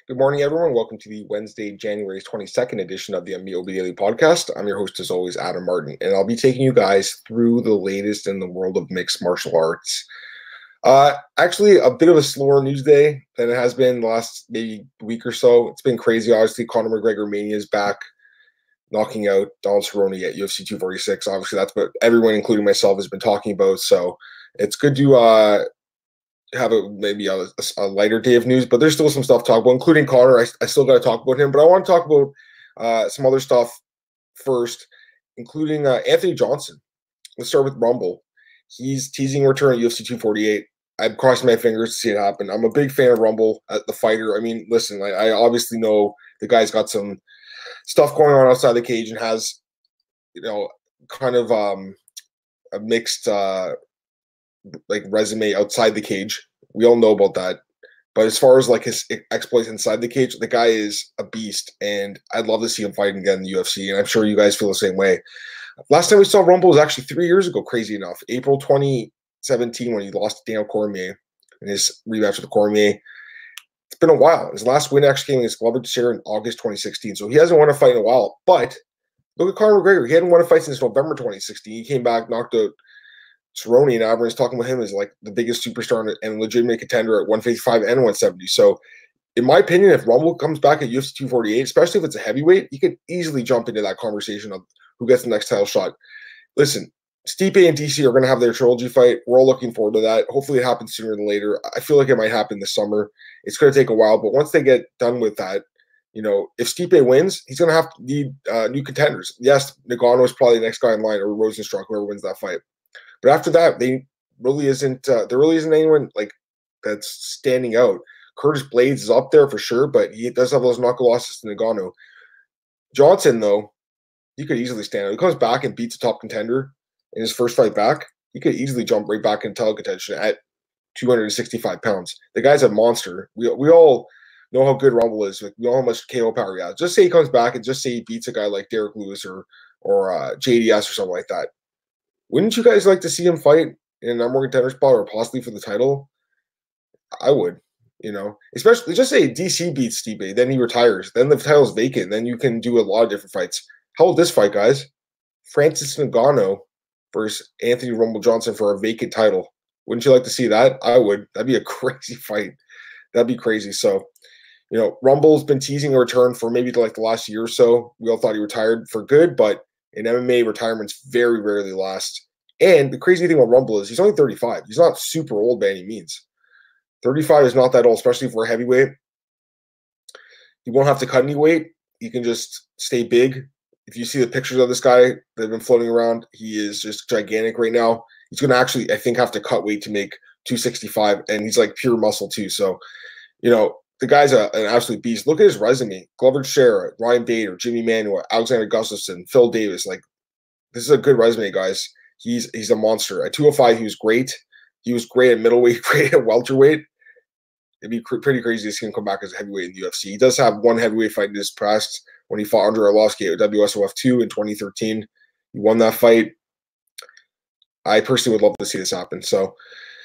Good morning, everyone. Welcome to the Wednesday, January 22nd edition of the MLB Daily Podcast. I'm your host, as always, Adam Martin, and I'll be taking you guys through the latest in the world of mixed martial arts. Actually, a bit of a slower news day than it has been the last maybe week or so. It's been crazy. Obviously, Conor McGregor Mania is back, knocking out Donald Cerrone at UFC 246. Obviously, that's what everyone, including myself, has been talking about. So it's good to have maybe a lighter day of news, but there's still some stuff to talk about, including Conor. I still got to talk about him, but I want to talk about some other stuff first, including Anthony Johnson. Let's start with Rumble. He's teasing a return at UFC 248. I'm crossing my fingers to see it happen. I'm a big fan of Rumble, the fighter. I mean, listen, I obviously know the guy's got some stuff going on outside the cage and has, kind of a mixed resume outside the cage. We all know about that. But as far as like his exploits inside the cage, the guy is a beast, and I'd love to see him fight again in the UFC. And I'm sure you guys feel the same way. Last time we saw Rumble was actually 3 years ago, crazy enough. April 2017, when he lost to Daniel Cormier in his rematch with Cormier. It's been a while. His last win actually came against Glover Teixeira in August 2016. So he hasn't won a fight in a while. But look at Conor McGregor. He hadn't won a fight since November 2016. He came back, knocked out Cerrone, and everyone's talking about him as like the biggest superstar and legitimate contender at 155 and 170. So, in my opinion, if Rumble comes back at UFC 248, especially if it's a heavyweight, he could easily jump into that conversation of who gets the next title shot. Listen, Stipe and DC are going to have their trilogy fight. We're all looking forward to that. Hopefully, it happens sooner than later. I feel like it might happen this summer. It's going to take a while, but once they get done with that, if Stipe wins, he's going to have to need new contenders. Yes, Nagano is probably the next guy in line, or Rosenstruck, whoever wins that fight. But after that, there really isn't anyone like that's standing out. Curtis Blades is up there for sure, but he does have those knuckle losses to Nagano. Johnson, though, he could easily stand out. He comes back and beats a top contender in his first fight back. He could easily jump right back into title contention at 265 pounds. The guy's a monster. We all know how good Rumble is. We know how much KO power he has. Just say he comes back and just say he beats a guy like Derek Lewis or JDS or something like that. Wouldn't you guys like to see him fight in a number one contender spot or possibly for the title? I would, especially just say DC beats Stipe, then he retires, then the title's vacant, then you can do a lot of different fights. How about this fight, guys? Francis Ngannou versus Anthony Rumble Johnson for a vacant title. Wouldn't you like to see that? I would. That'd be a crazy fight. That'd be crazy. So, Rumble's been teasing a return for maybe like the last year or so. We all thought he retired for good, but in MMA, retirements very rarely last. And the crazy thing about Rumble is he's only 35. He's not super old by any means. 35 is not that old, especially for a heavyweight. He won't have to cut any weight. He can just stay big. If you see the pictures of this guy that have been floating around, he is just gigantic right now. He's going to actually, I think, have to cut weight to make 265, and he's like pure muscle too. So, the guy's an absolute beast. Look at his resume. Glover Teixeira, Ryan Bader, Jimmy Manuwa, Alexander Gustafsson, Phil Davis. Like, this is a good resume, guys. He's a monster. At 205, he was great. He was great at middleweight, great at welterweight. It'd be pretty crazy to see him come back as a heavyweight in the UFC. He does have one heavyweight fight in his past when he fought Andre Arlovski at WSOF 2 in 2013. He won that fight. I personally would love to see this happen. So,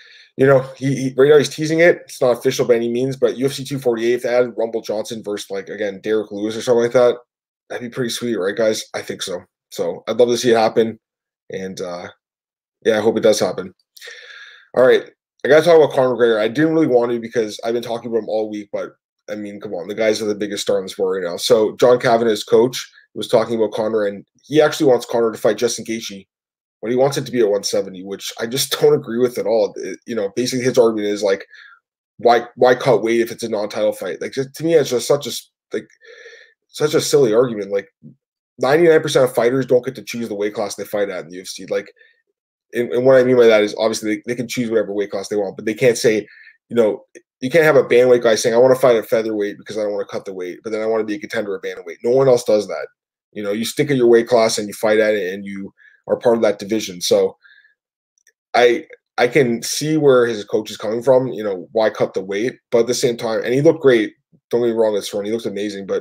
he right now he's teasing it. It's not official by any means, but UFC 248, if they added Rumble Johnson versus Derek Lewis or something like that, that'd be pretty sweet, right, guys? I think so. So I'd love to see it happen, and I hope it does happen. All right, I got to talk about Conor McGregor. I didn't really want to because I've been talking about him all week, but I mean, come on, the guys are the biggest star in the sport right now. So John Kavanagh, his coach, was talking about Conor, and he actually wants Conor to fight Justin Gaethje. But he wants it to be at 170, which I just don't agree with at all. Basically his argument is like, why cut weight if it's a non-title fight? Like, to me, it's just such a silly argument. Like, 99% of fighters don't get to choose the weight class they fight at in the UFC. Like, and what I mean by that is obviously they can choose whatever weight class they want, but they can't say, you can't have a bantamweight guy saying, I want to fight at featherweight because I don't want to cut the weight, but then I want to be a contender at bantamweight. No one else does that. You stick at your weight class and you fight at it and you are part of that division. So I can see where his coach is coming from, why cut the weight, but at the same time, and he looked great. Don't get me wrong, that's he looks amazing, but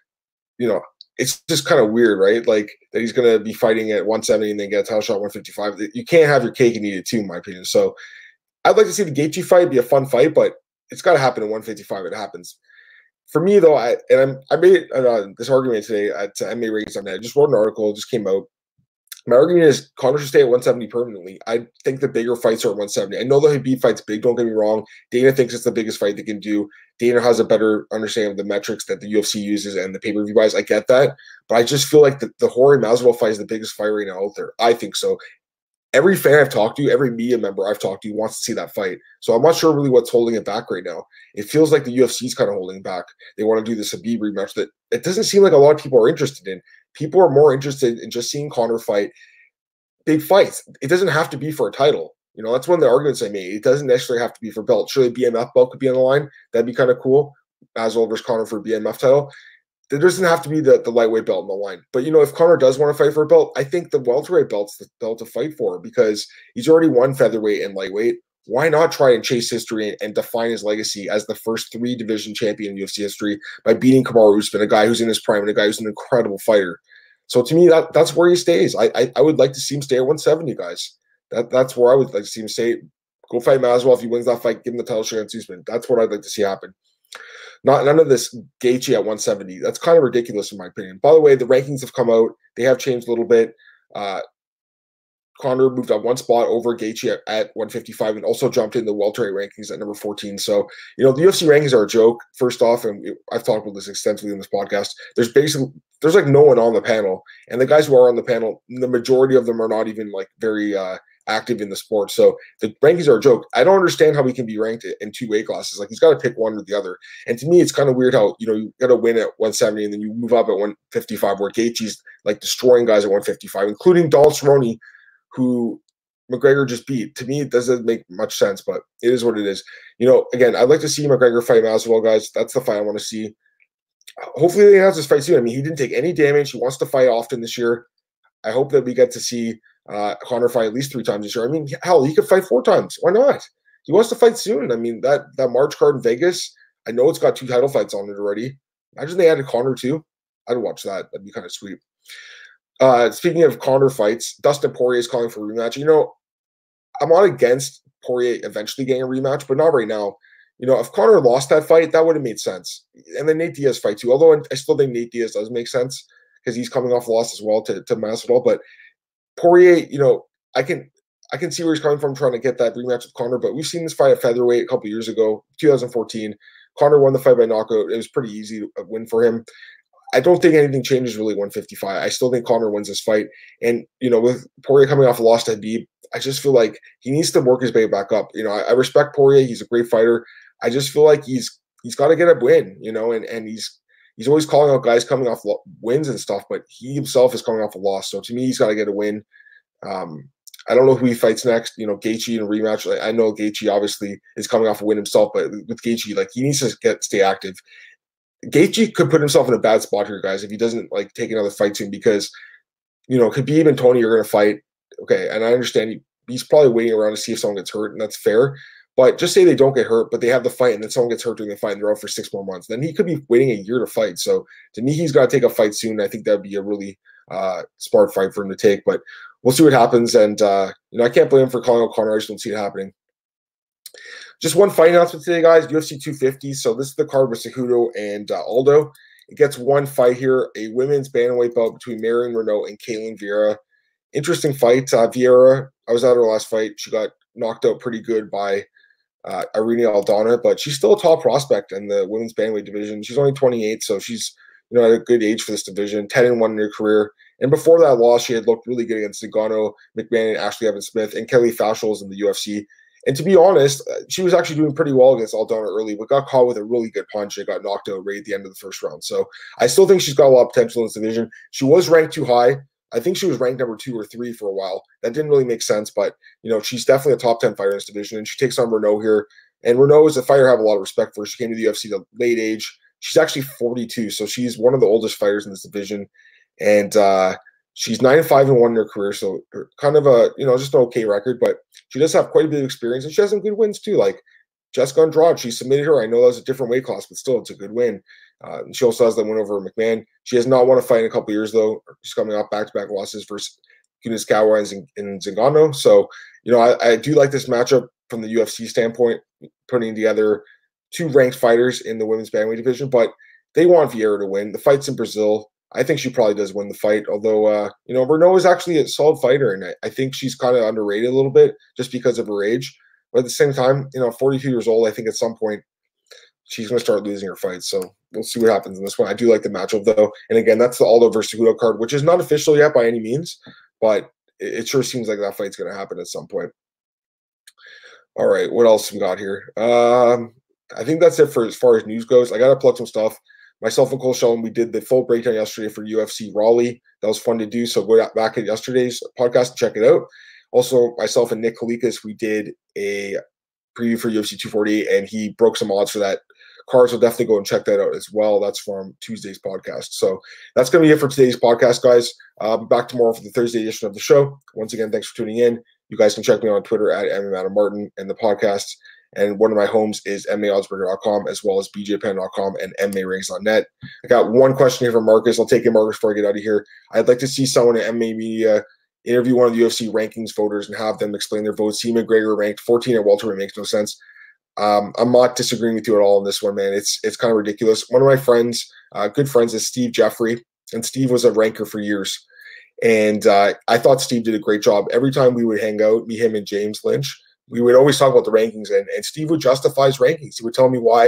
it's just kind of weird, right? Like that he's going to be fighting at 170 and then get a title shot at 155. You can't have your cake and eat it too, in my opinion. So I'd like to see the Gaethje fight be a fun fight, but it's got to happen at 155. It happens. For me though, I made this argument today at MMA Ratings.net. I just wrote an article, it just came out. My argument is Conor should stay at 170 permanently. I think the bigger fights are at 170. I know the Khabib fight's big, don't get me wrong. Dana thinks it's the biggest fight they can do. Dana has a better understanding of the metrics that the UFC uses and the pay-per-view buys. I get that. But I just feel like the Jorge Masvidal fight is the biggest fight right now out there. I think so. Every fan I've talked to, every media member I've talked to wants to see that fight. So I'm not sure really what's holding it back right now. It feels like the UFC is kind of holding back. They want to do this Khabib rematch that it doesn't seem like a lot of people are interested in. People are more interested in just seeing Conor fight big fights. It doesn't have to be for a title. That's one of the arguments I made. It doesn't necessarily have to be for belt. Surely BMF belt could be on the line. That'd be kind of cool. Masvidal versus Conor for a BMF title. There doesn't have to be the lightweight belt on the line. But, if Conor does want to fight for a belt, I think the welterweight belt's the belt to fight for because he's already won featherweight and lightweight. Why not try and chase history and define his legacy as the first 3-division champion in UFC history by beating Kamaru Usman, a guy who's in his prime and a guy who's an incredible fighter? So to me, that's where he stays. I would like to see him stay at 170, guys. That's where I would like to see him stay. Go fight Masvidal. If he wins that fight, give him the title shot against Usman. That's what I'd like to see happen. None of this Gaethje at 170. That's kind of ridiculous in my opinion. By the way, the rankings have come out. They have changed a little bit. Conor moved up one spot over Gaethje at 155 and also jumped in the welterweight rankings at number 14. So, the UFC rankings are a joke, first off, and I've talked about this extensively in this podcast. There's like no one on the panel, and the guys who are on the panel, the majority of them are not even like very active in the sport. So the rankings are a joke. I don't understand how we can be ranked in 2 weight classes. Like he's got to pick one or the other. And to me, it's kind of weird how, you got to win at 170 and then you move up at 155 where Gaethje's like destroying guys at 155, including Donald Cerrone, who McGregor just beat. To me, it doesn't make much sense, but it is what it is. Again, I'd like to see McGregor fight Masvidal, guys. That's the fight I want to see. Hopefully he has this fight soon. I mean, he didn't take any damage. He wants to fight often this year. I hope that we get to see Conor fight at least 3 times this year. I mean, hell, he could fight 4 times. Why not? He wants to fight soon. I mean, that March card in Vegas, I know it's got 2 title fights on it already. Imagine they added Conor too. I'd watch that. That'd be kind of sweet. Speaking of Conor fights, Dustin Poirier is calling for a rematch. I'm not against Poirier eventually getting a rematch, but not right now. If Conor lost that fight, that would have made sense. And then Nate Diaz fight too. Although I still think Nate Diaz does make sense because he's coming off a loss as well to Masvidal. But Poirier, I can see where he's coming from trying to get that rematch with Conor. But we've seen this fight at featherweight a couple years ago, 2014. Conor won the fight by knockout. It was pretty easy to win for him. I don't think anything changes really 155. I still think Conor wins this fight. And, with Poirier coming off a loss to Khabib, I just feel like he needs to work his way back up. I respect Poirier. He's a great fighter. I just feel like he's got to get a win, and he's always calling out guys coming off wins and stuff, but he himself is coming off a loss. So to me, he's got to get a win. I don't know who he fights next. Gaethje in a rematch. I know Gaethje obviously is coming off a win himself, but with Gaethje, he needs to stay active. Gaethje could put himself in a bad spot here, guys, if he doesn't take another fight soon because, Khabib and Tony are going to fight. Okay, and I understand he's probably waiting around to see if someone gets hurt, and that's fair. But just say they don't get hurt, but they have the fight, and then someone gets hurt during the fight, and they're out for 6 more months. Then he could be waiting a year to fight. So to me, he's got to take a fight soon. I think that would be a really smart fight for him to take. But we'll see what happens. And I can't blame him for calling out Conor. I just don't see it happening. Just one fight announcement today, guys. UFC 250. So this is the card with Cejudo and Aldo. It gets one fight here, a women's bantamweight bout between Marion Renault and Ketlen Vieira. Interesting fight. Vieira, I was at her last fight. She got knocked out pretty good by Irene Aldana, but she's still a top prospect in the women's bantamweight division. She's only 28, so she's at a good age for this division. 10-1 in her career, and before that loss, she had looked really good against Ngannou, McMahon, and Ashley Evans Smith, and Kelly Fashel in the UFC. And to be honest, she was actually doing pretty well against Aldana early, but got caught with a really good punch and got knocked out right at the end of the first round. So I still think she's got a lot of potential in this division. She was ranked too high. I think she was ranked number 2 or 3 for a while. That didn't really make sense, but she's definitely a top 10 fighter in this division, and she takes on Renault here. And Renault is a fighter I have a lot of respect for. She came to the UFC at a late age. She's actually 42, so she's one of the oldest fighters in this division. And she's 9-5-1 in her career, so kind of a just an okay record, but she does have quite a bit of experience, and she has some good wins too. Like Jessica Andrade, she submitted her. I know that was a different weight class, but still, it's a good win. And she also has that win over McMahon. She has not won a fight in a couple of years, though. She's coming off back-to-back losses versus Kunitskaya and Ngannou. So, I do like this matchup from the UFC standpoint, putting together two ranked fighters in the women's bantamweight division, but they want Vieira to win. The fight's in Brazil. I think she probably does win the fight, although, Renault is actually a solid fighter, and I think she's kind of underrated a little bit just because of her age. But at the same time, 42 years old, I think at some point she's going to start losing her fights. So we'll see what happens in this one. I do like the matchup, though. And again, that's the Aldo versus Cejudo card, which is not official yet by any means, but it sure seems like that fight's going to happen at some point. All right, what else we got here? I think that's it for as far as news goes. I got to plug some stuff. Myself and Cole Sheldon, we did the full breakdown yesterday for UFC Raleigh. That was fun to do, so go back at yesterday's podcast and check it out. Also, myself and Nick Kalikas, we did a preview for UFC 248, and he broke some odds for that card, so definitely go and check that out as well. That's from Tuesday's podcast. So that's going to be it for today's podcast, guys. Back tomorrow for the Thursday edition of the show. Once again, thanks for tuning in. You guys can check me on Twitter at MMAdamMartin and the podcast. And one of my homes is MMAOddsBreaker.com as well as BJPen.com and MMARings.net. I got one question here from Marcus. I'll take it, Marcus, before I get out of here. I'd like to see someone at MMA Media interview one of the UFC rankings voters and have them explain their votes. See McGregor ranked 14 at welterweight makes no sense. I'm not disagreeing with you at all on this one, man. It's kind of ridiculous. One of my friends, good friends, is Steve Jeffrey, and Steve was a ranker for years. And I thought Steve did a great job. Every time we would hang out, me, him, and James Lynch, we would always talk about the rankings, and Steve would justify his rankings. He would tell me why,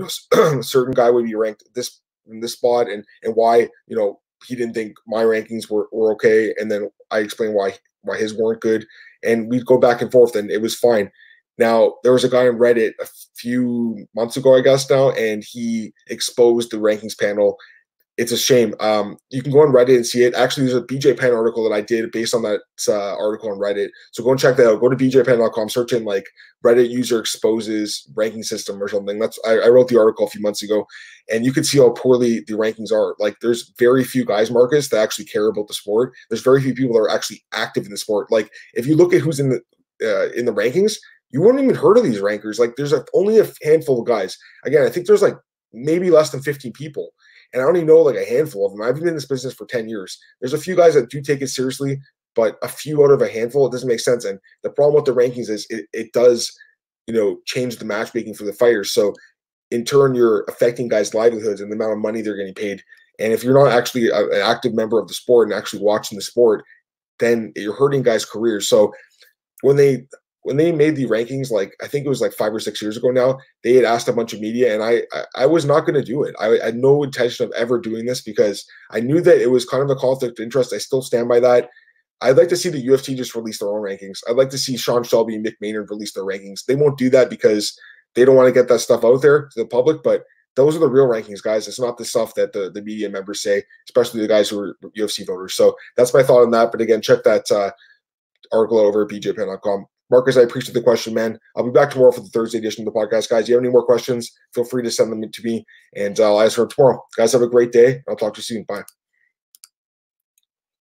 a certain guy would be ranked in this spot, and why, he didn't think my rankings were okay. And then I explained why his weren't good. And we'd go back and forth, and it was fine. Now, there was a guy on Reddit a few months ago, I guess now, and he exposed the rankings panel. It's a shame. You can go on Reddit and see it. Actually, there's a BJ Penn article that I did based on that article on Reddit. So go and check that out. Go to bjpenn.com, search in Reddit user exposes ranking system or something. I wrote the article a few months ago, and you can see how poorly the rankings are. There's very few guys, Marcus, that actually care about the sport. There's very few people that are actually active in the sport. If you look at who's in the rankings, you wouldn't even heard of these rankers. There's only a handful of guys. Again, I think there's maybe less than 15 people. And I only know a handful of them. I've been in this business for 10 years. There's a few guys that do take it seriously, but a few out of a handful, it doesn't make sense. And the problem with the rankings is it does, change the matchmaking for the fighters. So in turn, you're affecting guys' livelihoods and the amount of money they're getting paid. And if you're not actually an active member of the sport and actually watching the sport, then you're hurting guys' careers. So when they made the rankings, I think it was 5 or 6 years ago now, they had asked a bunch of media, and I was not going to do it. I had no intention of ever doing this because I knew that it was kind of a conflict of interest. I still stand by that. I'd like to see the UFC just release their own rankings. I'd like to see Sean Shelby and Mick Maynard release their rankings. They won't do that because they don't want to get that stuff out there to the public, but those are the real rankings, guys. It's not the stuff that the media members say, especially the guys who are UFC voters. So that's my thought on that. But again, check that article over at bjpen.com. Marcus, I appreciate the question, man. I'll be back tomorrow for the Thursday edition of the podcast. Guys, if you have any more questions, feel free to send them to me, and I'll answer them tomorrow. Guys, have a great day. I'll talk to you soon. Bye.